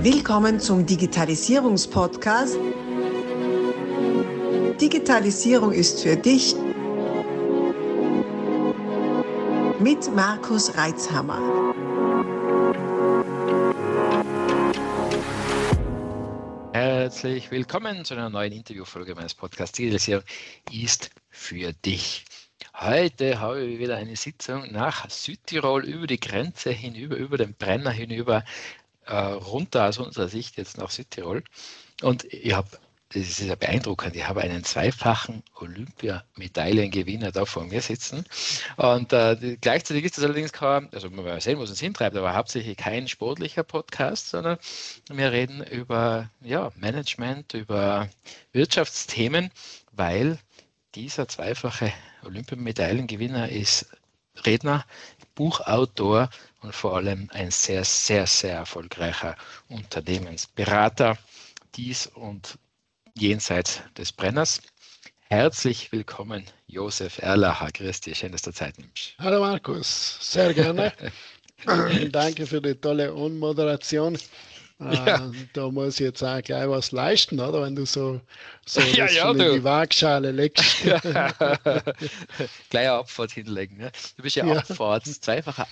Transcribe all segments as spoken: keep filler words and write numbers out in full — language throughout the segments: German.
Willkommen zum Digitalisierungspodcast. Digitalisierung ist für dich mit Markus Reitzhammer. Herzlich willkommen zu einer neuen Interviewfolge meines Podcasts Digitalisierung ist für dich. Heute habe ich wieder eine Sitzung nach Südtirol über die Grenze hinüber, über den Brenner hinüber, äh, runter aus unserer Sicht jetzt nach Südtirol. Und ich habe, das ist ja beeindruckend, ich habe einen zweifachen Olympiamedaillengewinner da vor mir sitzen. Und äh, gleichzeitig ist das allerdings kein, also man will sehen, was uns hintreibt, aber hauptsächlich kein sportlicher Podcast, sondern wir reden über ja, Management, über Wirtschaftsthemen, weil dieser zweifache Olympiamedaillengewinner ist Redner, Buchautor und vor allem ein sehr, sehr, sehr erfolgreicher Unternehmensberater, dies und jenseits des Brenners. Herzlich willkommen, Josef Erlacher. Grüß dich, schön, dass du Zeit nimmst. Hallo Markus, sehr gerne. Danke für die tolle Anmoderation. Ja. Äh, da muss ich jetzt auch gleich was leisten, oder? Wenn du so, so Ja, das ja, schon du. in die Waagschale legst. Gleich eine Abfahrt hinlegen. Ne? Du bist ja, Ja. Abfahrts, zweifacher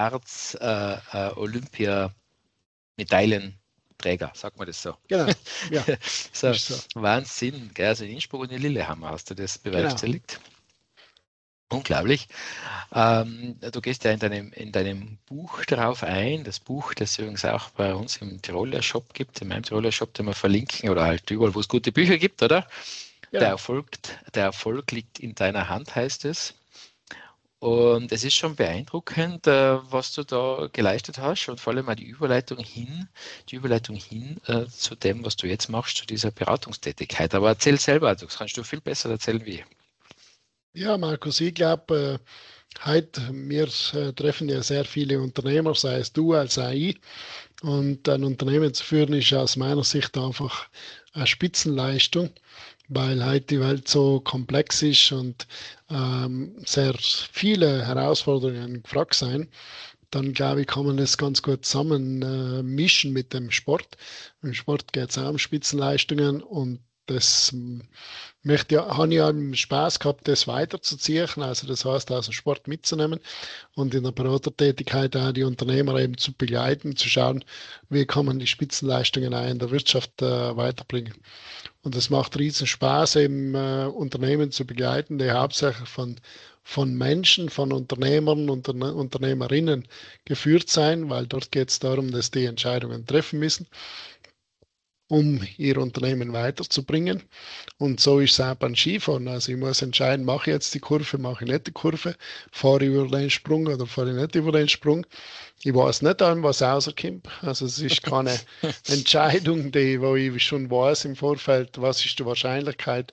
Abfahrts-Olympiamedaillenträger, äh, äh, sagt man das so. Genau, ja. so, Ist so. Wahnsinn. Gell? Also in Innsbruck und in Lillehammer hast du das bewerkstelligt. Genau. Unglaublich. Ähm, du gehst ja in deinem, in deinem Buch darauf ein, das Buch, das es übrigens auch bei uns im Tiroler Shop gibt, in meinem Tiroler Shop, den wir verlinken oder halt überall, wo es gute Bücher gibt, oder? Ja. Der Erfolg, der Erfolg liegt in deiner Hand, heißt es. Und es ist schon beeindruckend, äh, was du da geleistet hast und vor allem auch die Überleitung hin, die Überleitung hin äh, zu dem, was du jetzt machst, zu dieser Beratungstätigkeit. Aber erzähl selber, das kannst du viel besser erzählen wie ich. Ja, Markus, ich glaube, äh, heute, wir äh, treffen ja sehr viele Unternehmer, sei es du als auch ich. Und ein Unternehmen zu führen ist aus meiner Sicht einfach eine Spitzenleistung, weil heute die Welt so komplex ist und ähm, sehr viele Herausforderungen gefragt sind. Dann glaube ich, kann man das ganz gut zusammen äh, mischen mit dem Sport. Im Sport geht es auch um Spitzenleistungen und das ähm, möchte ja, habe ich ja Spaß gehabt, das weiterzuziehen, also das heißt, aus dem Sport mitzunehmen und in der Beratertätigkeit auch die Unternehmer eben zu begleiten, zu schauen, wie kann man die Spitzenleistungen auch in der Wirtschaft äh, weiterbringen. Und es macht riesen Spaß, eben äh, Unternehmen zu begleiten, die hauptsächlich von, von Menschen, von Unternehmern und Unterne Unternehmerinnen geführt sein, weil dort geht es darum, dass die Entscheidungen treffen müssen, um ihr Unternehmen weiterzubringen. Und so ist es auch beim Skifahren. Also ich muss entscheiden, mache ich jetzt die Kurve, mache ich nicht die Kurve, fahre ich über den Sprung oder fahre ich nicht über den Sprung. Ich weiß nicht an, was rauskommt. Also es ist keine Entscheidung, die, wo ich schon weiß im Vorfeld, was ist die Wahrscheinlichkeit,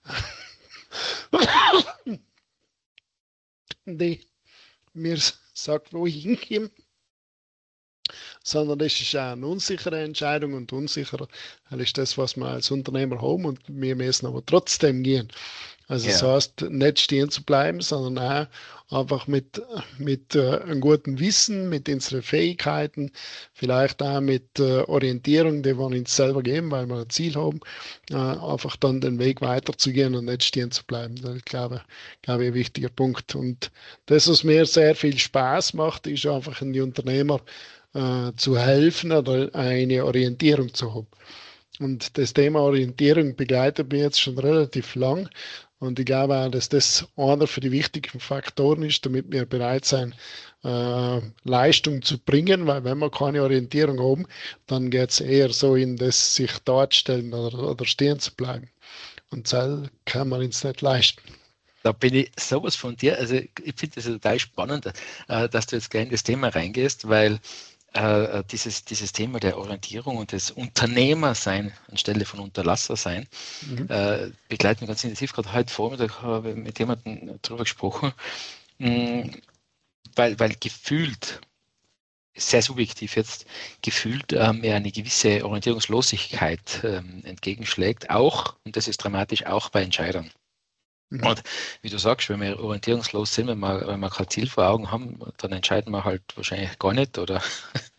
die mir sagt, wo ich hinkomme. Sondern das ist auch eine unsichere Entscheidung und unsicher ist das, was wir als Unternehmer haben und wir müssen aber trotzdem gehen. Also das Ja. heißt, nicht stehen zu bleiben, sondern auch einfach mit, mit äh, einem guten Wissen, mit unseren Fähigkeiten, vielleicht auch mit äh, Orientierung, die wir uns selber geben, weil wir ein Ziel haben, äh, einfach dann den Weg weiterzugehen und nicht stehen zu bleiben. Das ist, glaube, glaube ich, ein wichtiger Punkt. Und das, was mir sehr viel Spaß macht, ist einfach in die Unternehmer äh, zu helfen oder eine Orientierung zu haben. Und das Thema Orientierung begleitet mich jetzt schon relativ lang. Und ich glaube auch, dass das einer für die wichtigen Faktoren ist, damit wir bereit sein, äh, Leistung zu bringen. Weil wenn wir keine Orientierung haben, dann geht es eher so in das sich dort stellen oder, oder stehen zu bleiben. Und das kann man uns nicht leisten. Da bin ich sowas von dir. Also ich finde das total spannend, äh, dass du jetzt gleich in das Thema reingehst, weil äh, dieses, dieses Thema der Orientierung und des Unternehmersein anstelle von Unterlassersein Mhm. äh, begleitet mich ganz intensiv. Gerade heute Vormittag habe ich mit jemandem darüber gesprochen, mh, weil, weil gefühlt, sehr subjektiv jetzt, gefühlt ähm, ja eine gewisse Orientierungslosigkeit ähm, entgegenschlägt, auch, und das ist dramatisch, auch bei Entscheidern. Mhm. Und wie du sagst, wenn wir orientierungslos sind, wenn wir, wenn wir kein Ziel vor Augen haben, dann entscheiden wir halt wahrscheinlich gar nicht oder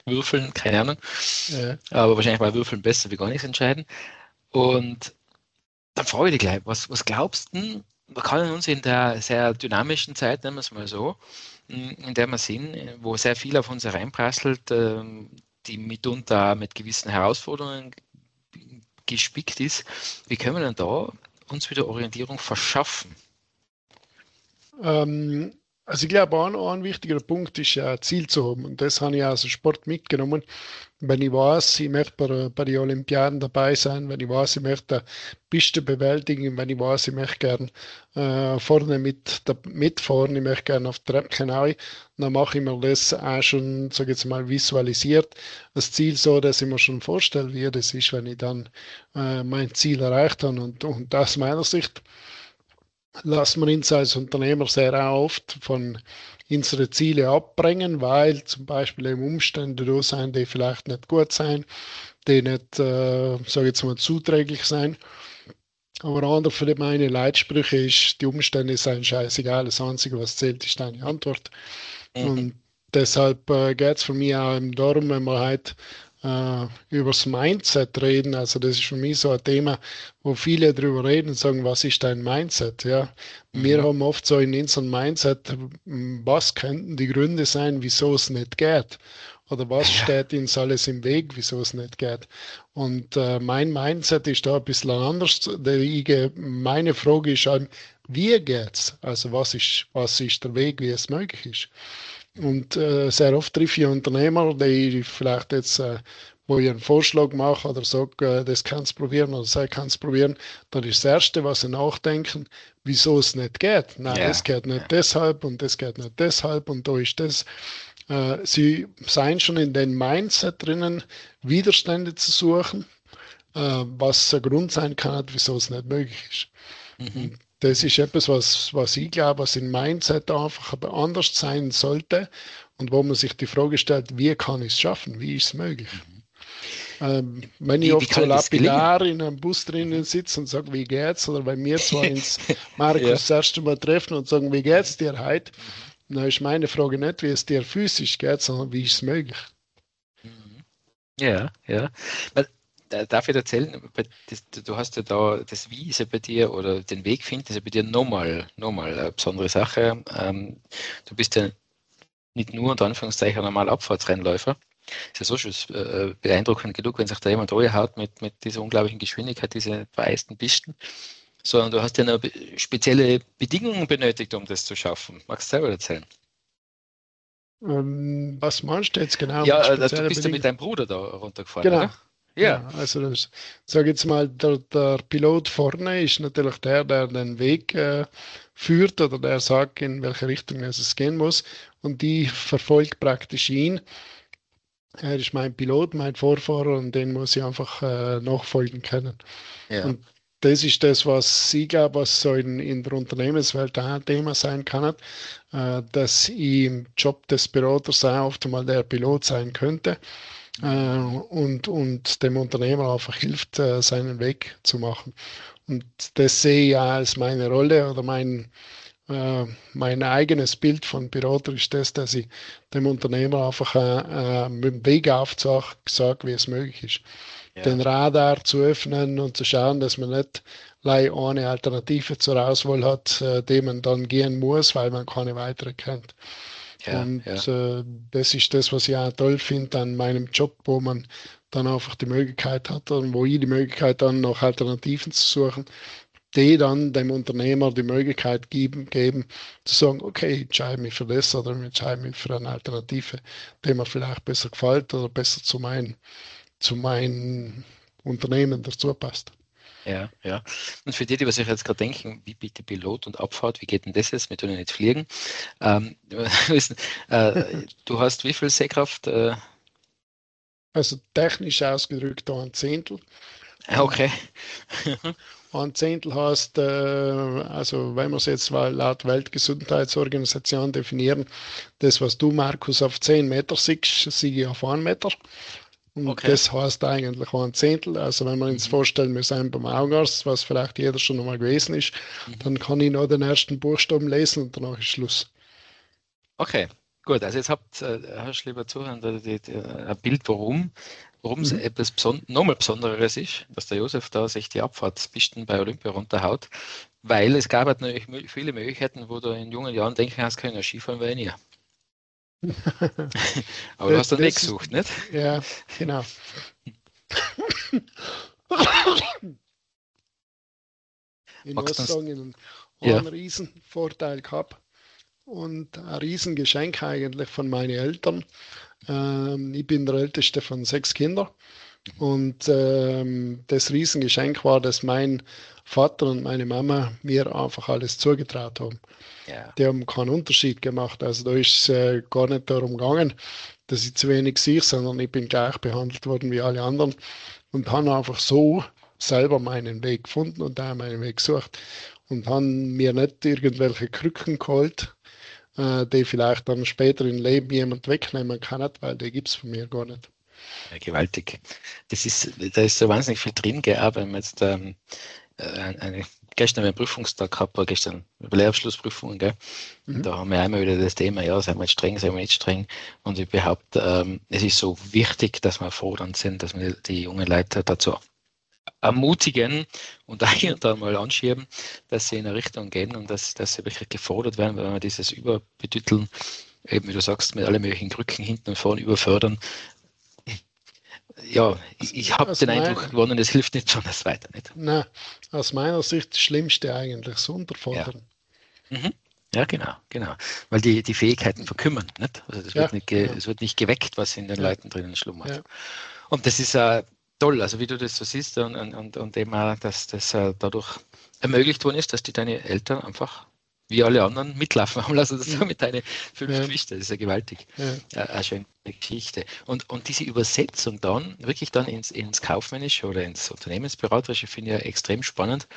würfeln, keine Ahnung. Ja. Aber wahrscheinlich war Würfeln besser wie gar nichts entscheiden. Und dann frage ich dich gleich, was, was glaubst du, man kann uns in der sehr dynamischen Zeit, nennen wir es mal so, in der wir sind, wo sehr viel auf uns hereinprasselt, die mitunter mit gewissen Herausforderungen gespickt ist, wie können wir denn da uns wieder Orientierung verschaffen? Ähm, also ich glaube, ein, ein wichtiger Punkt ist, ein Ziel zu haben. Und das habe ich aus dem Sport mitgenommen. Wenn ich weiß, ich möchte bei, bei den Olympiaden dabei sein, wenn ich weiß, ich möchte eine Piste bewältigen, wenn ich weiß, ich möchte gerne äh, vorne mit, mitfahren, ich möchte gerne auf der Treppe hinaus, dann mache ich mir das auch schon, sage ich jetzt mal, visualisiert. Das Ziel so, dass ich mir schon vorstelle, wie das ist, wenn ich dann äh, mein Ziel erreicht habe. Und, und aus meiner Sicht lassen wir uns als Unternehmer sehr oft von unseren Zielen abbringen, weil zum Beispiel eben Umstände da sind, die vielleicht nicht gut sind, die nicht, äh, sage ich jetzt mal, zuträglich sind. Aber einer von meinen Leitsprüche ist, die Umstände sind scheißegal, das Einzige, was zählt, ist deine Antwort. Mhm. Und deshalb äh, geht es für mich auch darum, wenn wir halt äh, über das Mindset reden. Also das ist für mich so ein Thema, wo viele drüber reden und sagen, was ist dein Mindset? Ja, mhm. Wir haben oft so in unserem Mindset, was könnten die Gründe sein, wieso es nicht geht? Oder was steht uns alles im Weg, wieso es nicht geht? Und äh, mein Mindset ist da ein bisschen anders. Ich, meine Frage ist an, wie geht's? Also was ist, was ist der Weg, wie es möglich ist? Und äh, sehr oft treffe ich Unternehmer, die vielleicht jetzt, äh, wo ich einen Vorschlag mache oder sage, äh, das kannst du probieren oder sei kannst du probieren, dann ist das Erste, was sie nachdenken, wieso es nicht geht. Nein, es ja. geht nicht ja. deshalb und das geht nicht deshalb und da ist das. Äh, sie seien schon in den Mindset drinnen, Widerstände zu suchen, äh, was ein Grund sein kann, wieso es nicht möglich ist. Mhm. Das ist etwas, was, was ich glaube, was in Mindset einfach anders sein sollte und wo man sich die Frage stellt, wie kann ich es schaffen, wie ist es möglich? Mhm. Ähm, wenn ich wie, oft wie so lapidar in einem Bus drinnen sitze und sage, wie geht's, oder wenn wir zwar ins Markus ja. das erste Mal treffen und sagen, wie geht's dir heute, mhm. dann ist meine Frage nicht, wie es dir physisch geht, sondern wie ist es möglich? Mhm. Ja, ja. Weil darf ich erzählen, du hast ja da das Wie ist ja bei dir oder den Weg finden, ist ja bei dir nochmal nochmal eine besondere Sache. Du bist ja nicht nur unter Anführungszeichen ein normaler Abfahrtsrennläufer. Ist ja so schon beeindruckend genug, wenn sich da jemand hat mit, mit dieser unglaublichen Geschwindigkeit, diese vereisten Pisten, sondern du hast ja noch spezielle Bedingungen benötigt, um das zu schaffen. Magst du selber erzählen? Um, was meinst du jetzt genau? Ja, du bist Bedingungen? Ja mit deinem Bruder da runtergefahren, genau. oder? Ja. ja, also das, sage jetzt mal, der, der Pilot vorne ist natürlich der, der den Weg äh, führt oder der sagt, in welche Richtung es gehen muss und die verfolgt praktisch ihn. Er ist mein Pilot, mein Vorfahrer und den muss ich einfach äh, nachfolgen können. Ja. Und das ist das, was ich glaube, was so in, in der Unternehmenswelt auch ein Thema sein kann, äh, dass ich im Job des Beraters auch oft einmal der Pilot sein könnte. Und, und dem Unternehmer einfach hilft, seinen Weg zu machen. Und das sehe ich auch als meine Rolle oder mein, äh, mein eigenes Bild von Berater ist das, dass ich dem Unternehmer einfach äh, mit dem Weg aufzeige, wie es möglich ist. Ja. Den Radar zu öffnen und zu schauen, dass man nicht eine Alternative zur Auswahl hat, äh, die man dann gehen muss, weil man keine weitere kennt. Ja, und ja. Äh, das ist das, was ich auch toll finde an meinem Job, wo man dann einfach die Möglichkeit hat und wo ich die Möglichkeit dann nach Alternativen zu suchen, die dann dem Unternehmer die Möglichkeit geben, geben zu sagen, okay, ich entscheide mich für das oder ich entscheide mich für eine Alternative, die mir vielleicht besser gefällt oder besser zu meinem zu mein Unternehmen dazu passt. Ja, ja. Und für die, die sich jetzt gerade denken, wie bitte Pilot und Abfahrt, wie geht denn das jetzt? Wir tun ja nicht fliegen. Ähm, wissen, äh, du hast wie viel Sehkraft? Äh? Also technisch ausgedrückt ein Zehntel. Okay. Ein Zehntel heißt, äh, also wenn wir es jetzt laut Weltgesundheitsorganisation definieren, das, was du, Markus, auf zehn Meter siehst, sehe ich auf einen Meter. Und okay. Das heißt eigentlich ein Zehntel. Also wenn wir uns mhm. vorstellen, wir sind beim Augenarzt, was vielleicht jeder schon einmal gewesen ist, mhm. dann kann ich noch den ersten Buchstaben lesen und danach ist Schluss. Okay, Gut, also jetzt habt, äh, hast du, lieber Zuhörer, die, die, ein Bild, warum warum es Mhm. etwas beson nochmal Besonderes ist, dass der Josef da sich die Abfahrtspisten bei Olympia runterhaut, weil es gab halt natürlich viele Möglichkeiten, wo du in jungen Jahren denken kannst, können ja Skifahren will ich nie. Aber du Das, hast dann das ist, weggesucht, nicht? ja, genau. Ich Magst du muss uns, sagen, ich habe ja, einen riesen Vorteil gehabt und ein riesen Geschenk eigentlich von meinen Eltern. Ähm, ich bin der älteste von sechs Kindern und ähm, das Riesengeschenk war, dass mein Vater und meine Mama mir einfach alles zugetraut haben. ja, Die haben keinen Unterschied gemacht. Also da ist es äh, gar nicht darum gegangen, dass ich zu wenig sehe, sondern ich bin gleich behandelt worden wie alle anderen und habe einfach so selber meinen Weg gefunden und da meinen Weg gesucht und haben mir nicht irgendwelche Krücken geholt, äh, die vielleicht dann später im Leben jemand wegnehmen kann, weil die gibt es von mir gar nicht. ja, gewaltig. Das ist, da ist so wahnsinnig viel drin, gell, auch wenn man jetzt ähm, äh, eine, gestern einen Prüfungstag gehabt, gestern über Lehrabschlussprüfungen, gell? Und Mhm. da haben wir einmal wieder das Thema, ja, sind wir jetzt streng, sind wir nicht streng. Und ich behaupte, ähm, es ist so wichtig, dass wir fordernd sind, dass wir die jungen Leute dazu ermutigen und auch hier und da mal anschieben, dass sie in eine Richtung gehen und dass, dass sie wirklich gefordert werden, wenn wir dieses Überbetütteln, eben wie du sagst, mit allen möglichen Krücken hinten und vorne überfördern. Ja, ich, ich habe Aus, den Eindruck mein, gewonnen, es hilft nicht schon das weiter nicht. na, aus meiner Sicht das Schlimmste eigentlich, das Ja. Unterfordern. Mhm. Ja, genau, genau. Weil die, die Fähigkeiten verkümmern, nicht? Also das Ja, wird nicht, ge, genau. es wird nicht geweckt, was in den Ja, Leuten drinnen schlummert. ja. Und das ist äh, toll, also wie du das so siehst und, und, und eben auch, dass das äh, dadurch ermöglicht worden ist, dass die deine Eltern einfach wie alle anderen mitlaufen haben lassen, das so Mhm. mit deinen fünf Ja, Geschwistern. Das ist ja gewaltig. ja. Äh, eine schöne Geschichte. Und, und diese Übersetzung dann wirklich dann ins, ins Kaufmännische oder ins Unternehmensberaterische finde ich ja extrem spannend.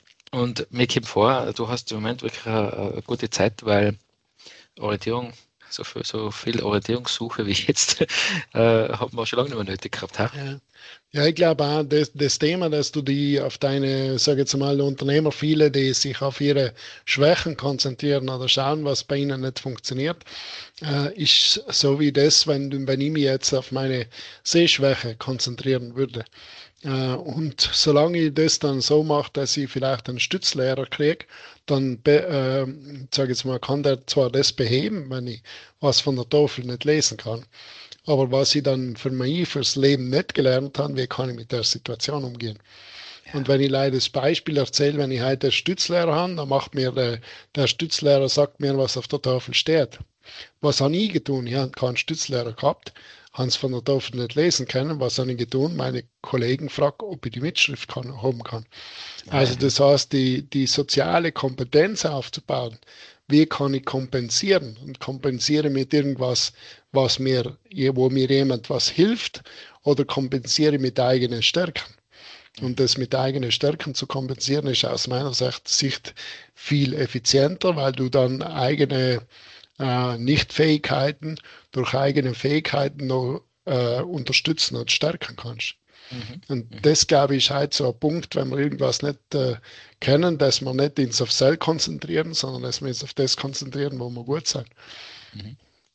Und mir kommt vor, du hast im Moment wirklich eine, eine gute Zeit, weil Orientierung, so viel, so viel Orientierungssuche wie jetzt, äh, haben wir schon lange nicht mehr nötig gehabt. Ha? Ja, ja, ich glaube auch, das, das Thema, dass du die auf deine, sage jetzt mal, Unternehmer, viele, die sich auf ihre Schwächen konzentrieren oder schauen, was bei ihnen nicht funktioniert, äh, ist so wie das, wenn, du- wenn ich mich jetzt auf meine Sehschwäche konzentrieren würde. Äh, und solange ich das dann so mache, dass ich vielleicht einen Stützlehrer kriege, dann be, äh, sage ich jetzt mal, kann der zwar das beheben, wenn ich was von der Tafel nicht lesen kann. Aber was ich dann für mich, fürs Leben nicht gelernt habe, wie kann ich mit der Situation umgehen? Und Ja. wenn ich leider das Beispiel erzähle, wenn ich heute einen Stützlehrer habe, dann macht mir der, der Stützlehrer, sagt mir, was auf der Tafel steht. Was habe ich getan? Ich habe keinen Stützlehrer gehabt, habe es von der Tafel nicht lesen können. Was habe ich getan? Meine Kollegen fragen, ob ich die Mitschrift kann, haben kann. Ah, Also ja. das heißt, die, die soziale Kompetenz aufzubauen, wie kann ich kompensieren und kompensiere mit irgendwas, was mir, wo mir jemand was hilft oder kompensiere mit eigenen Stärken. Und das mit eigenen Stärken zu kompensieren, ist aus meiner Sicht viel effizienter, weil du dann eigene äh, Nichtfähigkeiten durch eigene Fähigkeiten noch äh, unterstützen und stärken kannst. Mhm. Und Mhm. das, glaube ich, ist halt so ein Punkt, wenn wir irgendwas nicht äh, kennen, dass wir nicht uns auf Sell konzentrieren, sondern dass wir uns auf das konzentrieren, wo wir gut sind. Mhm.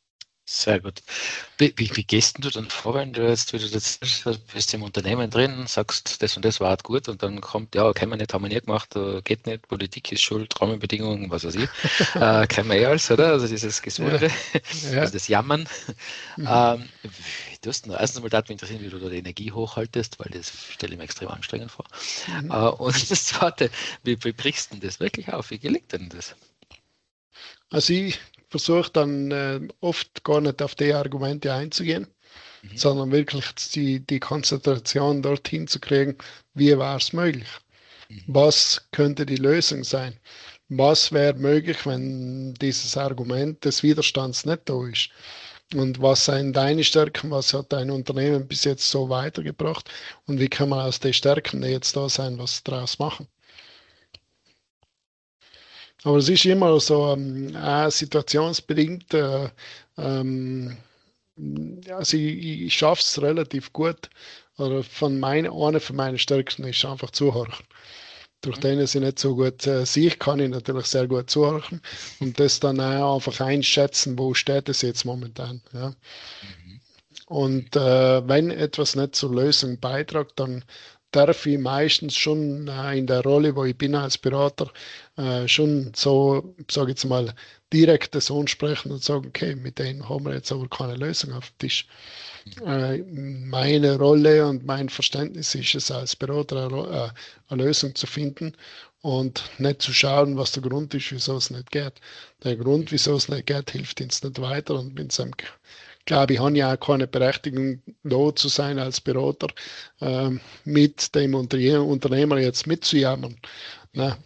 Sehr gut. Wie, wie, wie gehst du dann vor, wenn du jetzt wieder das, bist im Unternehmen drin, sagst, das und das war halt gut und dann kommt, ja, können wir nicht, haben wir nie gemacht, äh, geht nicht, Politik ist schuld, Rahmenbedingungen, was weiß ich, äh, kennen wir eh alles, oder? Also dieses Ja, Gesudere, ja. also das Jammern. Mhm. Ähm, wie tust du denn? Erstens mal darf mich interessieren, wie du da die Energie hochhaltest, weil das stelle ich mir extrem anstrengend vor. Mhm. Äh, und das Zweite, wie, wie brichst du denn das wirklich auf? Wie gelingt denn das? Also ich versuche dann äh, oft gar nicht auf die Argumente einzugehen, Mhm. sondern wirklich die, die Konzentration dorthin zu kriegen, wie war es möglich? Mhm. Was könnte die Lösung sein? Was wäre möglich, wenn dieses Argument des Widerstands nicht da ist? Und was sind deine Stärken? Was hat dein Unternehmen bis jetzt so weitergebracht? Und wie kann man aus den Stärken, die jetzt da sein, was draus machen? Aber es ist immer so ähm, auch situationsbedingt. Äh, ähm, also ich, ich schaffe es relativ gut. Oder von meine, eine von meinen Stärken ist einfach zuhören. durch den ich nicht so gut äh, sehe, kann ich natürlich sehr gut zuhören und das dann auch einfach einschätzen, wo steht es jetzt momentan. Ja. Mhm. Und äh, wenn etwas nicht zur Lösung beiträgt, dann darf ich meistens schon äh, in der Rolle, wo ich bin als Berater, äh, schon so, sage ich jetzt mal, direkt das ansprechen und sagen, okay, mit denen haben wir jetzt aber keine Lösung auf dem Tisch. Äh, meine Rolle und mein Verständnis ist es, als Berater eine, eine Lösung zu finden und nicht zu schauen, was der Grund ist, wieso es nicht geht. Der Grund, wieso es nicht geht, hilft uns nicht weiter und wenn es einem glaube ich, habe ja auch keine Berechtigung, da zu sein als Berater, äh, mit dem Unternehmer jetzt mitzujammern. Ne?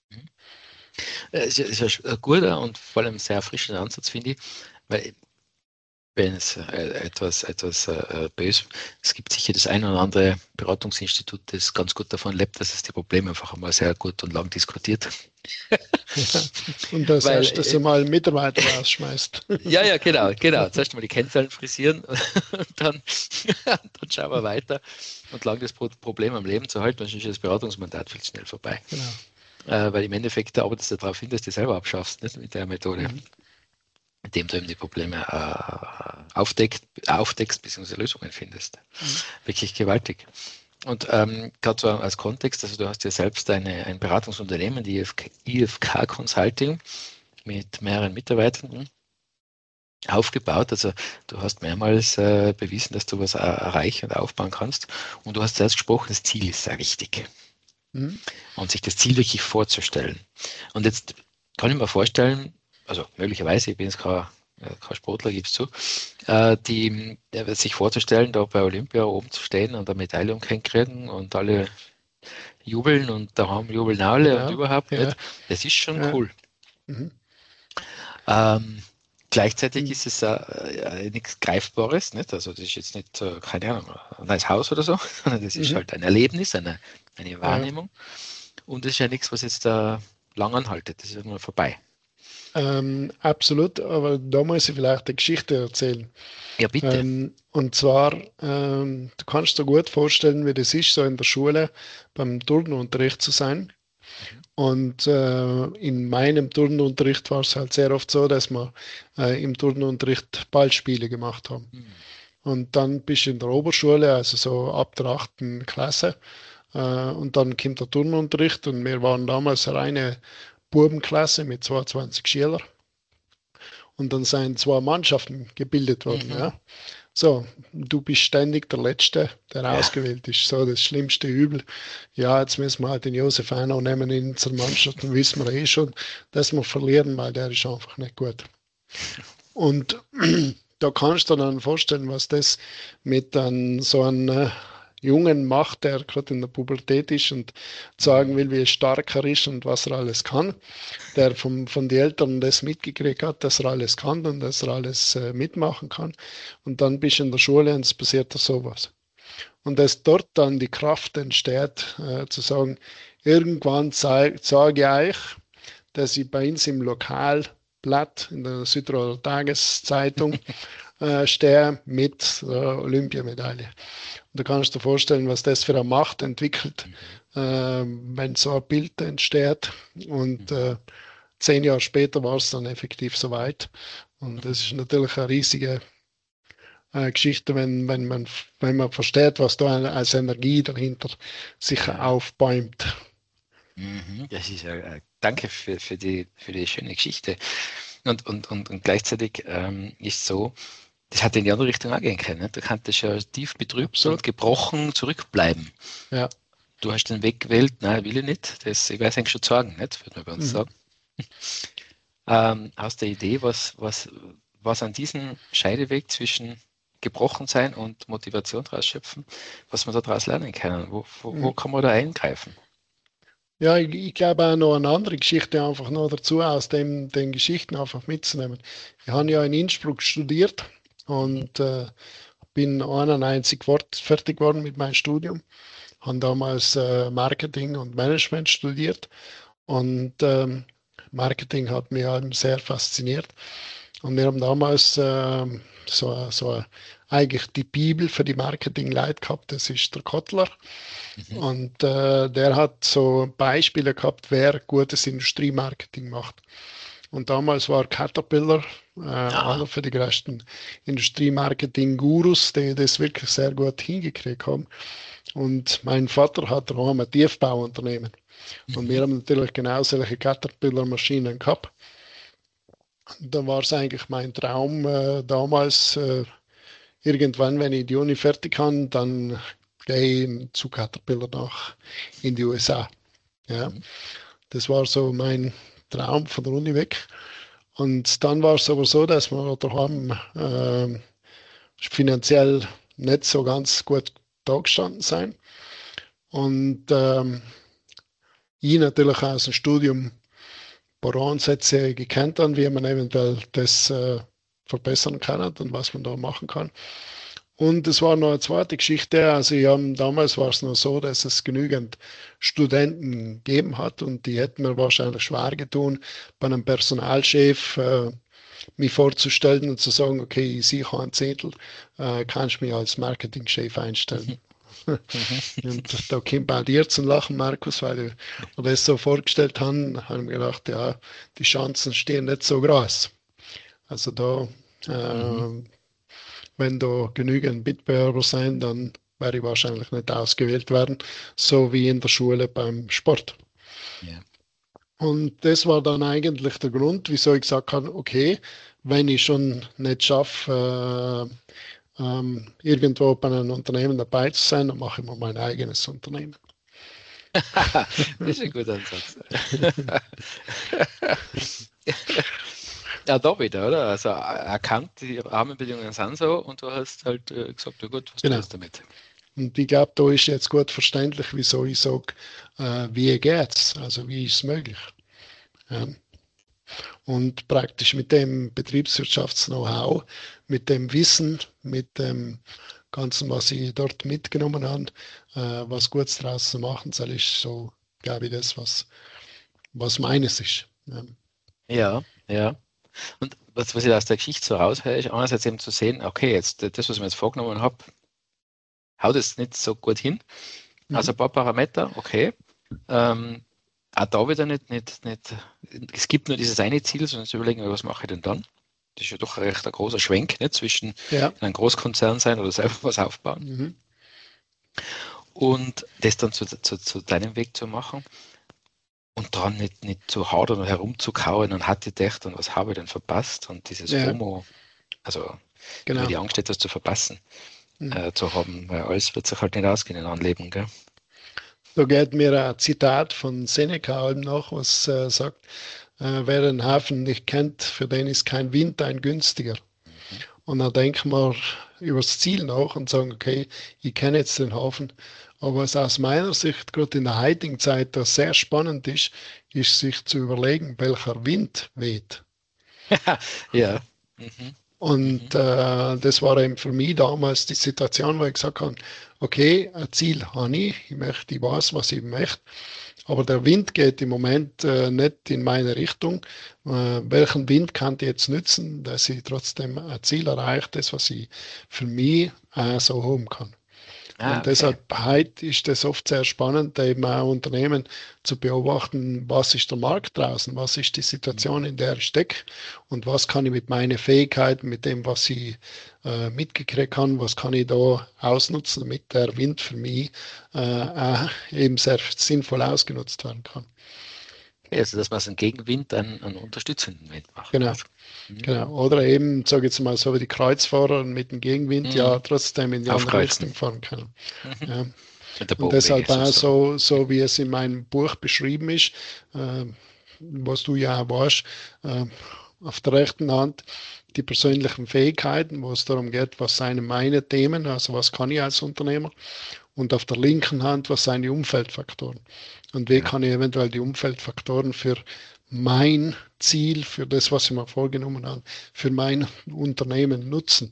Es ist ein guter und vor allem sehr erfrischender Ansatz, finde ich, weil wenn es äh, etwas, etwas äh, böse, es gibt sicher das eine oder andere Beratungsinstitut, das ganz gut davon lebt, dass es die Probleme einfach einmal sehr gut und lang diskutiert. Ja. Und das Weil, heißt, dass du mal Mitarbeiter rausschmeißt. Ja, ja, genau, genau. Zuerst mal die Kennzahlen frisieren und dann, dann schauen wir weiter und lang das Problem am Leben zu halten, dann ist das Beratungsmandat viel schnell vorbei. Genau. Äh, weil im Endeffekt arbeitest du darauf hin, dass du selber abschaffst, nicht mit der Methode. Mhm. Indem du eben die Probleme äh, aufdeckst, aufdeckst bzw. Lösungen findest. Mhm. Wirklich gewaltig. Und ähm, gerade so als Kontext, also du hast ja selbst eine, ein Beratungsunternehmen, die I F K Consulting, mit mehreren Mitarbeitern aufgebaut. Also du hast mehrmals äh, bewiesen, dass du was äh, erreichen und aufbauen kannst. Und du hast selbst gesprochen, das Ziel ist sehr wichtig. Mhm. Und sich das Ziel wirklich vorzustellen. Und jetzt kann ich mir vorstellen, also möglicherweise, ich bin jetzt kein, kein Sportler, gib's zu, äh, die, äh, sich vorzustellen, da bei Olympia oben zu stehen und eine Medaille umkriegen und alle jubeln und daheim jubeln alle ja, und überhaupt ja. nicht. Das ist schon ja. cool. Mhm. Ähm, gleichzeitig mhm. ist es äh, nichts Greifbares, nicht? Also das ist jetzt nicht, äh, keine Ahnung, ein neues Haus oder so, sondern das ist mhm. halt ein Erlebnis, eine, eine Wahrnehmung. Ja. Und das ist ja nichts, was jetzt da lang anhaltet, das ist ja nur vorbei. Ähm, absolut, aber da muss ich vielleicht eine Geschichte erzählen. Ja, bitte. Ähm, und zwar, ähm, du kannst dir gut vorstellen, wie das ist, so in der Schule beim Turnunterricht zu sein. Mhm. Und äh, in meinem Turnunterricht war es halt sehr oft so, dass wir äh, im Turnunterricht Ballspiele gemacht haben. Mhm. Und dann bist du in der Oberschule, also so ab der achten Klasse. Äh, und dann kommt der Turnunterricht und wir waren damals eine reine Bubenklasse mit zweiundzwanzig Schülern. Und dann sind zwei Mannschaften gebildet worden. Mhm. Ja. So, du bist ständig der Letzte, der ja. ausgewählt ist. So das schlimmste Übel. Ja, jetzt müssen wir halt den Josef Einau nehmen in unserer Mannschaft, dann wissen wir eh schon, dass wir verlieren, weil der ist einfach nicht gut. Und da kannst du dir dann vorstellen, was das mit dann so einem äh, Jungen macht, der gerade in der Pubertät ist und sagen will, wie stark er ist und was er alles kann, der vom, von den Eltern das mitgekriegt hat, dass er alles kann und dass er alles äh, mitmachen kann. Und dann bist du in der Schule und es passiert da sowas. Und dass dort dann die Kraft entsteht, äh, zu sagen, irgendwann sage ich euch, dass ich bei uns im Lokalblatt in der Südtiroler Tageszeitung äh, stehe mit äh, Olympiamedaille. Und du kannst dir vorstellen, was das für eine Macht entwickelt, äh, wenn so ein Bild entsteht. Und äh, zehn Jahre später war es dann effektiv soweit. Und das ist natürlich eine riesige äh, Geschichte, wenn, wenn, man, wenn man versteht, was da als Energie dahinter sich ja. aufbäumt. Das ist äh, danke für, für, die, für die schöne Geschichte. Und, und, und, und gleichzeitig ähm, ist so, das hat in die andere Richtung auch gehen können. Nicht? Du kannst ja tief betrübt Absolut. und gebrochen zurückbleiben. Ja. Du hast den Weg gewählt, nein, will ich nicht. Das, ich weiß eigentlich schon sagen, nicht? Würde man bei uns mhm. sagen. ähm, hast du eine Idee, was, was, was an diesem Scheideweg zwischen gebrochen sein und Motivation daraus schöpfen, was man daraus lernen kann? Wo, wo, mhm. wo kann man da eingreifen? Ja, ich, ich glaube auch noch eine andere Geschichte einfach noch dazu, aus dem, den Geschichten einfach mitzunehmen. Ich habe ja in Innsbruck studiert und äh, bin einundneunzig fertig geworden mit meinem Studium. Habe damals äh, Marketing und Management studiert und ähm, Marketing hat mich eben sehr fasziniert. Und wir haben damals äh, so, so eigentlich die Bibel für die Marketing-Leute gehabt, das ist der Kotler. Mhm. Und äh, der hat so Beispiele gehabt, wer gutes Industriemarketing macht. Und damals war Caterpillar äh, ah. einer für die größten Industriemarketing-Gurus, die das wirklich sehr gut hingekriegt haben. Und mein Vater hat daheim ein Tiefbauunternehmen. Mhm. Und wir haben natürlich genau solche Caterpillar-Maschinen gehabt. Und da war es eigentlich mein Traum äh, damals, äh, irgendwann, wenn ich die Uni fertig habe, dann gehe ich zu Caterpillar nach in die U S A. Ja. Mhm. Das war so mein Traum von der Uni weg. Und dann war es aber so, dass wir daheim äh, finanziell nicht so ganz gut da gestanden sind. Und ähm, ich natürlich aus dem Studium ein paar Ansätze gekannt habe, wie man eventuell das äh, verbessern kann und was man da machen kann. Und es war noch eine zweite Geschichte. Also ich hab, damals war es noch so, dass es genügend Studenten gegeben hat und die hätten mir wahrscheinlich schwer getan, bei einem Personalchef äh, mich vorzustellen und zu sagen, okay, ich sehe ein Zehntel, äh, kannst du mich als Marketingchef einstellen. Mhm. Und da kommt bei dir zum Lachen, Markus, weil ich mir das so vorgestellt habe, habe ich mir gedacht, ja, die Chancen stehen nicht so groß. Also da äh, mhm. wenn da genügend Mitbewerber sein, dann werde ich wahrscheinlich nicht ausgewählt werden, so wie in der Schule beim Sport. Ja. Und das war dann eigentlich der Grund, wieso ich gesagt habe, okay, wenn ich schon nicht schaffe, äh, ähm, irgendwo bei einem Unternehmen dabei zu sein, dann mache ich mir mein eigenes Unternehmen. Das ist ein guter Ansatz. Ja, da wieder, oder? Also erkannt, die Rahmenbedingungen sind so und du hast halt äh, gesagt, ja gut, was genau. tust du damit? Und ich glaube, da ist jetzt gut verständlich, wieso ich sage, äh, wie geht's? Also wie ist es möglich? Ja. Und praktisch mit dem Betriebswirtschafts-Know-how, mit dem Wissen, mit dem Ganzen, was ich dort mitgenommen habe, äh, was Gutes daraus zu machen soll, ist so, glaube ich, das, was, was meines ist. Ja, ja. ja. Und was, was ich aus der Geschichte so raushöre, ist einerseits eben zu sehen, okay, jetzt das, was ich mir jetzt vorgenommen habe, haut es nicht so gut hin. Mhm. Also ein paar Parameter, okay. Ähm, auch da wieder nicht, nicht, nicht, es gibt nur dieses eine Ziel, sondern zu überlegen, was mache ich denn dann? Das ist ja doch recht ein großer Schwenk, nicht? Zwischen ja. einem Großkonzern sein oder selber was aufbauen. Mhm. Und das dann zu, zu, zu deinem Weg zu machen. Und daran nicht, nicht zu hadern und herumzukauen und hatte ich gedacht, und was habe ich denn verpasst? Und dieses ja. FOMO, also genau. die Angst, etwas zu verpassen, mhm. äh, zu haben, weil alles wird sich halt nicht ausgehen in einem Leben. Gell? Da geht mir ein Zitat von Seneca noch, was äh, sagt, äh, wer den Hafen nicht kennt, für den ist kein Wind ein günstiger. Mhm. Und dann denken wir über das Ziel nach und sagen, okay, ich kenne jetzt den Hafen. Aber was aus meiner Sicht gerade in der heutigen Zeit das sehr spannend ist, ist sich zu überlegen, welcher Wind weht. ja. Mhm. Und mhm. äh, das war eben für mich damals die Situation, wo ich gesagt habe, okay, ein Ziel habe ich, ich möchte, ich weiß, was ich möchte, aber der Wind geht im Moment äh, nicht in meine Richtung. Äh, welchen Wind kann ich jetzt nützen, dass ich trotzdem ein Ziel erreiche, das, was ich für mich äh, so haben kann. Ah, und okay. deshalb heute ist es oft sehr spannend, eben auch Unternehmen zu beobachten, was ist der Markt draußen, was ist die Situation, in der ich stecke und was kann ich mit meinen Fähigkeiten, mit dem, was ich äh, mitgekriegt habe, was kann ich da ausnutzen, damit der Wind für mich äh, auch eben sehr sinnvoll ausgenutzt werden kann. Also, dass man einen Gegenwind an, an unterstützenden Wind macht. Genau. Mhm. Genau. Oder eben, sage ich jetzt mal, so wie die Kreuzfahrer mit dem Gegenwind mhm. ja trotzdem in die andere Richtung fahren können. Mhm. Ja. Und deshalb auch so, so, wie es in meinem Buch beschrieben ist, äh, was du ja auch weißt, äh, auf der rechten Hand die persönlichen Fähigkeiten, wo es darum geht, was sind meine Themen, also was kann ich als Unternehmer, und auf der linken Hand, was sind die Umfeldfaktoren. Und wie ja. kann ich eventuell die Umfeldfaktoren für mein Ziel, für das, was ich mir vorgenommen habe, für mein Unternehmen nutzen.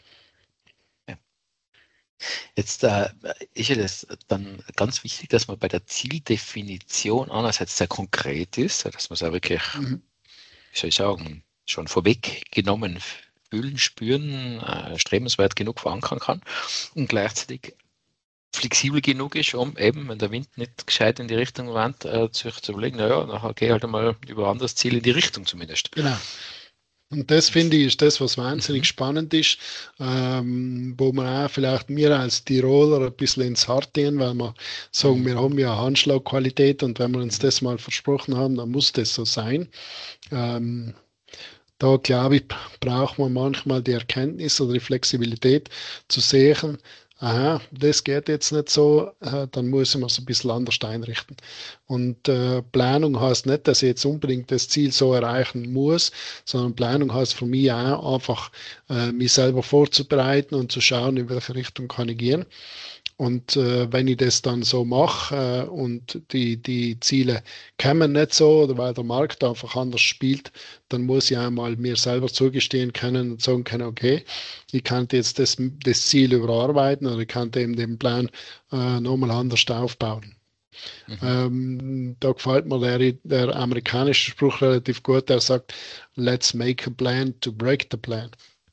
Ja. Jetzt äh, ist ja das dann ganz wichtig, dass man bei der Zieldefinition einerseits sehr konkret ist, dass man es auch wirklich, mhm. wie soll ich sagen, schon vorweggenommen fühlen, spüren, äh, strebenswert genug verankern kann und gleichzeitig flexibel genug ist, um eben, wenn der Wind nicht gescheit in die Richtung wandt, äh, sich zu überlegen, naja, dann gehe ich halt einmal über ein anderes Ziel in die Richtung zumindest. Genau. Und das finde ich ist das, was wahnsinnig Mhm. spannend ist, ähm, wo man auch vielleicht mir als Tiroler ein bisschen ins Hart gehen, weil wir sagen, Mhm. wir haben ja Handschlagqualität und wenn wir uns das mal versprochen haben, dann muss das so sein. Ähm, Da glaube ich, braucht man manchmal die Erkenntnis oder die Flexibilität zu sehen, aha, das geht jetzt nicht so, äh, dann muss man es ein bisschen anders einrichten. Und äh, Planung heißt nicht, dass ich jetzt unbedingt das Ziel so erreichen muss, sondern Planung heißt für mich auch einfach, äh, mich selber vorzubereiten und zu schauen, in welche Richtung kann ich gehen. Und äh, wenn ich das dann so mache äh, und die, die Ziele kommen nicht so oder weil der Markt einfach anders spielt, dann muss ich einmal mir selber zugestehen können und sagen können, okay, ich kann jetzt das, das Ziel überarbeiten oder ich kann eben den Plan äh, nochmal anders aufbauen. Mhm. Ähm, da gefällt mir der, der amerikanische Spruch relativ gut, der sagt, let's make a plan to break the plan.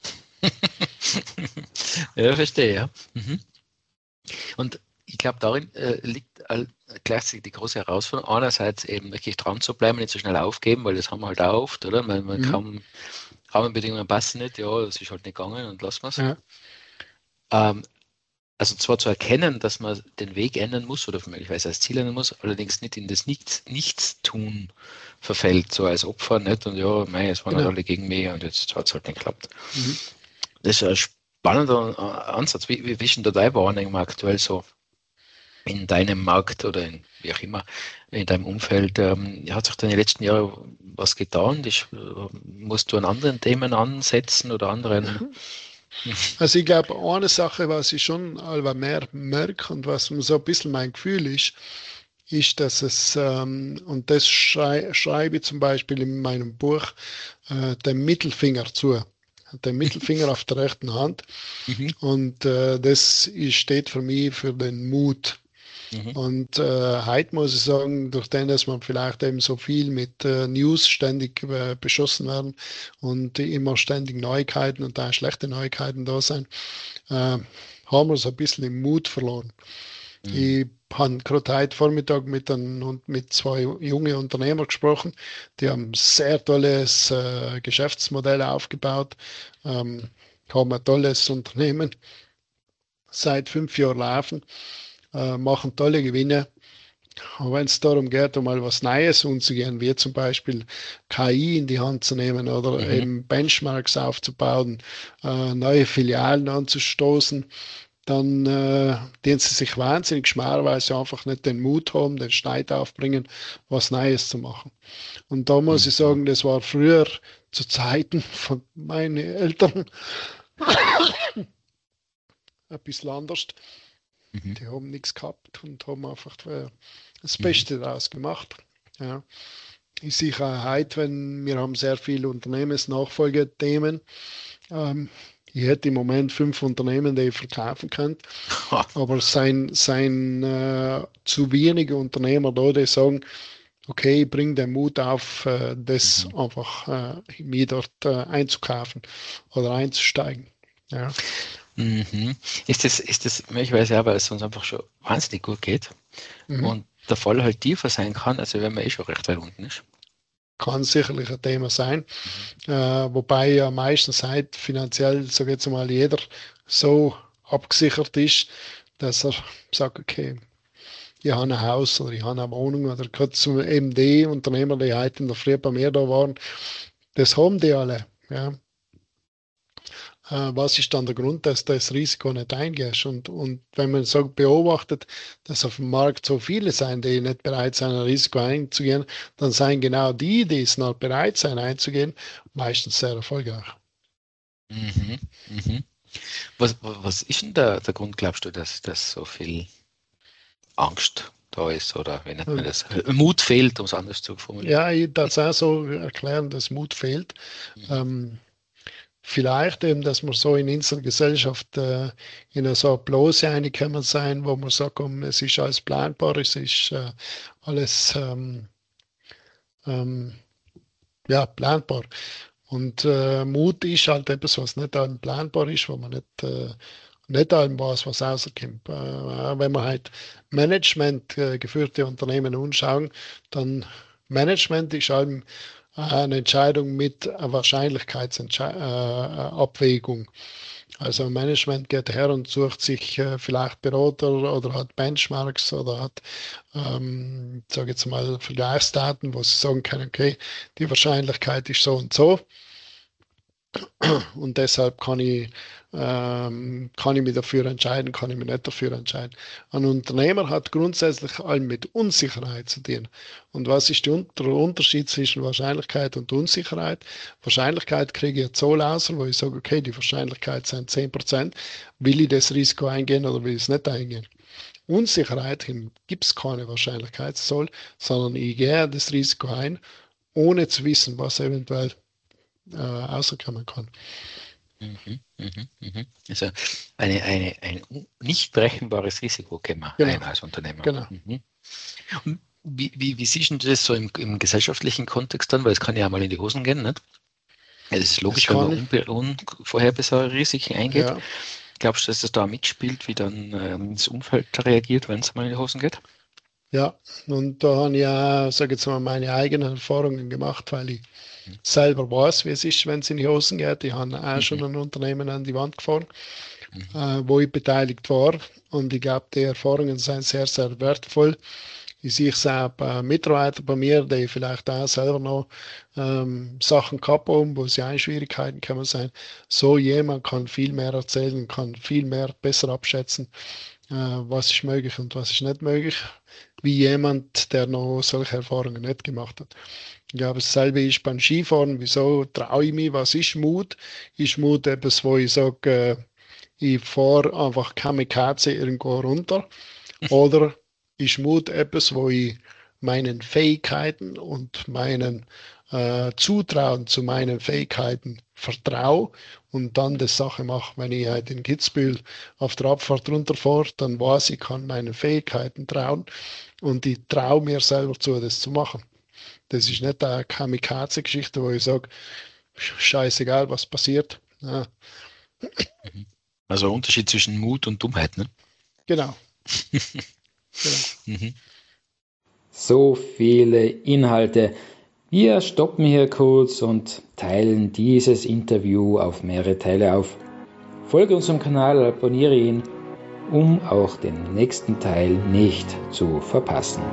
Ja, verstehe, ja. Mhm. Und ich glaube, darin äh, liegt all, gleichzeitig die große Herausforderung. Einerseits eben wirklich dran zu bleiben, nicht so schnell aufgeben, weil das haben wir halt auch oft, oder? Man, man Mhm. kann, Rahmenbedingungen passen nicht, ja, das ist halt nicht gegangen und lassen wir es. Ja. Ähm, also zwar zu erkennen, dass man den Weg ändern muss oder möglicherweise das Ziel ändern muss, allerdings nicht in das Nichts, Nichtstun verfällt, so als Opfer, nicht? Und ja, mei, es waren halt Genau. alle gegen mich und jetzt hat es halt nicht geklappt. Mhm. Das ist ein spannender äh, Ansatz. Wie, wie ist denn da deine Wahrnehmung aktuell so in deinem Markt oder in, wie auch immer, in deinem Umfeld? Ähm, hat sich da in den letzten Jahren was getan? Das, äh, musst du an anderen Themen ansetzen oder anderen? Also ich glaube, eine Sache, was ich schon aber mehr merke und was so ein bisschen mein Gefühl ist, ist, dass es, ähm, und das schrei schreibe ich zum Beispiel in meinem Buch, äh, den Mittelfinger zu. Den Mittelfinger auf der rechten Hand. Mhm. Und äh, das ist, steht für mich für den Mut. Mhm. Und äh, heute muss ich sagen, durch den, dass man vielleicht eben so viel mit äh, News ständig äh, beschossen werden und immer ständig Neuigkeiten und da schlechte Neuigkeiten da sind, äh, haben wir so ein bisschen den Mut verloren. Mhm. Ich habe gerade heute Vormittag mit, ein, mit zwei jungen Unternehmern gesprochen, die haben ein sehr tolles äh, Geschäftsmodell aufgebaut, ähm, haben ein tolles Unternehmen seit fünf Jahren laufen, äh, machen tolle Gewinne. Aber wenn es darum geht, um mal was Neues umzugehen, wie zum Beispiel K I in die Hand zu nehmen oder Mhm. eben Benchmarks aufzubauen, äh, neue Filialen anzustoßen, dann äh, tun sie sich wahnsinnig schwer, weil sie einfach nicht den Mut haben, den Schneid aufbringen, was Neues zu machen. Und da muss ich Mhm. sagen, das war früher zu Zeiten von meinen Eltern ein bisschen anders. Mhm. Die haben nichts gehabt und haben einfach äh, das Mhm. Beste daraus gemacht. Ja. Ich sehe auch heute, wenn wir haben sehr viele Unternehmensnachfolgethemen. Ähm, ich hätte im Moment fünf Unternehmen, die ich verkaufen kann, aber sein, sein äh, zu wenige Unternehmer da, die sagen, okay, ich bringe den Mut auf, äh, das Mhm. einfach äh, mir dort äh, einzukaufen oder einzusteigen. Ja. Mhm. Ist das, ist das möglicherweise auch, weil es uns einfach schon wahnsinnig gut geht Mhm. und der Fall halt tiefer sein kann, also wenn man eh schon recht weit unten ist? Kann sicherlich ein Thema sein. Mhm. Äh, wobei ja meistens halt finanziell, sag jetzt mal, jeder so abgesichert ist, dass er sagt, okay, ich habe ein Haus oder ich habe eine Wohnung oder gerade zum eben die Unternehmer, die heute in der Früh bei mir da waren, das haben die alle. Ja. Äh, was ist dann der Grund, dass du das Risiko nicht eingehst? Und, und wenn man so beobachtet, dass auf dem Markt so viele sein, die nicht bereit sind, ein Risiko einzugehen, dann seien genau die, die es noch bereit sind einzugehen, meistens sehr erfolgreich. Mhm. Mhm. Was, was ist denn der, der Grund, glaubst du, dass das so viel Angst da ist oder wie nennt man Und das? Mut fehlt, um es anders zu formulieren. ja, ich darf es auch so erklären, dass Mut fehlt. Mhm. Ähm, Vielleicht eben, dass wir so in unserer Gesellschaft äh, in eine so eine Blase reingekommen sein, wo man sagt, um, es ist alles planbar, es ist äh, alles ähm, ähm, ja, planbar. Und äh, Mut ist halt etwas, was nicht allem planbar ist, wo man nicht, äh, nicht allem weiß, was rauskommt. Äh, wenn man halt Management äh, geführte Unternehmen anschauen, dann Management ist allem eine Entscheidung mit einer Wahrscheinlichkeitsabwägung. Also Management geht her und sucht sich äh, vielleicht Berater oder hat Benchmarks oder hat, ähm, sage jetzt mal, Vergleichsdaten, wo sie sagen können, okay, die Wahrscheinlichkeit ist so und so. Und deshalb kann ich, ähm, kann ich mich dafür entscheiden, kann ich mich nicht dafür entscheiden. Ein Unternehmer hat grundsätzlich allem mit Unsicherheit zu tun. Und was ist der Unterschied zwischen Wahrscheinlichkeit und Unsicherheit? Wahrscheinlichkeit kriege ich eine Zahl aus, wo ich sage, okay, die Wahrscheinlichkeit sind zehn Prozent. Will ich das Risiko eingehen oder will ich es nicht eingehen? Unsicherheit gibt es keine Wahrscheinlichkeitszahl, sondern ich gehe das Risiko ein, ohne zu wissen, was eventuell äh, rauskommen kann. Mhm, mhm, mhm. Also eine, eine, ein nicht berechenbares Risiko können wir Genau. ein als Unternehmer. Genau. Mhm. Und wie, wie, wie siehst du das so im, im gesellschaftlichen Kontext dann? Weil es kann ja auch mal in die Hosen gehen, nicht? Ja, das ist logisch, wenn man unbe- unvorhersehbare Risiken eingeht. Ja. Glaubst du, dass das da mitspielt, wie dann ähm, das Umfeld reagiert, wenn es mal in die Hosen geht? Ja, und da habe ich ja, sage jetzt mal, meine eigenen Erfahrungen gemacht, weil ich mhm. selber weiß, wie es ist, wenn es in die Hosen geht. Ich habe auch mhm. schon ein Unternehmen an die Wand gefahren, mhm. äh, wo ich beteiligt war. Und ich glaube, die Erfahrungen sind sehr, sehr wertvoll. Ich sehe es auch bei Mitarbeitern bei mir, die vielleicht auch selber noch ähm, Sachen gehabt haben, wo sie auch in Schwierigkeiten kommen sein. So jemand kann viel mehr erzählen, kann viel mehr besser abschätzen, äh, was ist möglich und was ist nicht möglich, wie jemand, der noch solche Erfahrungen nicht gemacht hat. Ich glaube, dasselbe ist beim Skifahren. Wieso traue ich mich? Was ist Mut? Ist Mut etwas, wo ich sage, äh, ich fahre einfach Kamikaze irgendwo runter? Oder ist Mut etwas, wo ich meinen Fähigkeiten und meinen äh, Zutrauen zu meinen Fähigkeiten vertraue und dann das Sache mache? Wenn ich halt in Kitzbühel auf der Abfahrt runterfahre, dann weiß ich, kann meinen Fähigkeiten trauen und ich traue mir selber zu, das zu machen. Das ist nicht eine Kamikaze-Geschichte, wo ich sage, scheißegal, was passiert. Ja. Also ein Unterschied zwischen Mut und Dummheit, ne? Genau. Genau. Mhm. So viele Inhalte. Wir stoppen hier kurz und teilen dieses Interview auf mehrere Teile auf. Folge unserem Kanal, abonniere ihn, um auch den nächsten Teil nicht zu verpassen.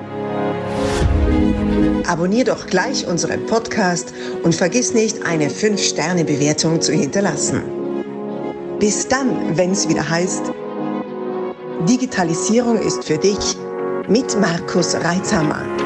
Abonnier doch gleich unseren Podcast und vergiss nicht, eine fünf Sterne Bewertung zu hinterlassen. Bis dann, wenn es wieder heißt, Digitalisierung ist für dich mit Markus Reitzhammer.